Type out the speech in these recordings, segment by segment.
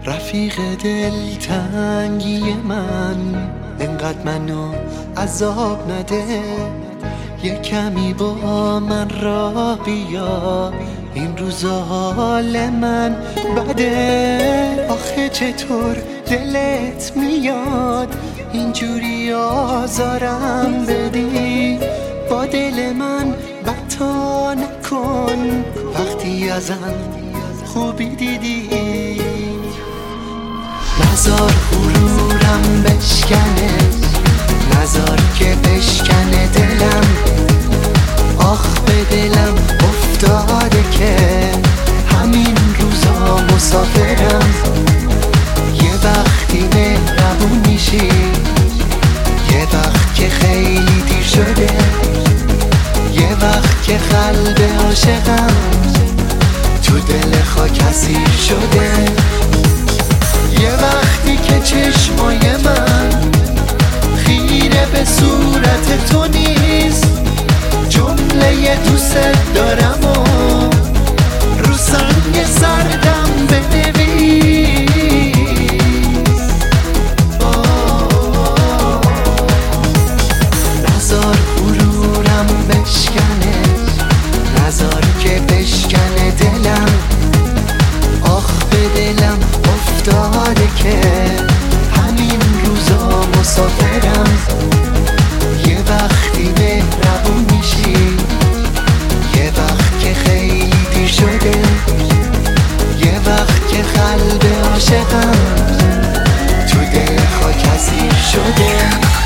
رفیق دلتنگی من، انقدر منو عذاب نده. یه کمی با من راه بیا، این روزا حال من بده. آخه چطور دلت میاد اینجوری آزارم بدی؟ با دل من بتا نکن وقتی ازم خوبی دیدی. نزار غرورم بشکنه، نزار که بشکنه دلم. آخ به دلم افتاده که همین روزا مسافرم. یه وقتی مهربون میشی، یه وقت که خیلی دیر شده، یه وقت که قلب عاشقم تو دل خاک اسیر شده. یه وقتی که چشمای من خیره به صورت تو نیست، جمله دوست دارم و رو سنگ سردم بنویس. نزار غرورم بشکنه، نزار که بشکنه دلم. آخ به دلم افتاده که همین روزا مسافرم. یه وقتی مهربون میشی، یه وقت که خیلی دیر شده، یه وقت که قلب عاشقم تو دل خاک اسیر شده.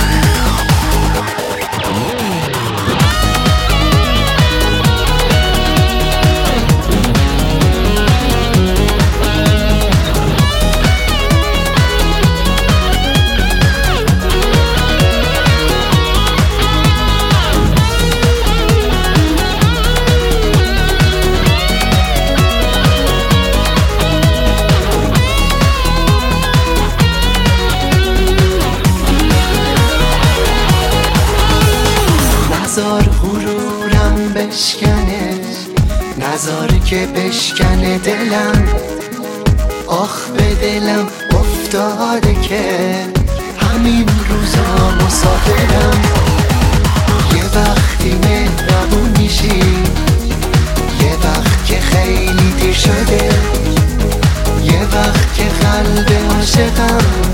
نزار غرورم بشکنه، نزار که بشکنه دلم. آخ به دلم افتاده که همین روزا مسافرم. یه وقتی مهربون میشی، یه وقت که خیلی دیر شده، یه وقت که قلب عاشقم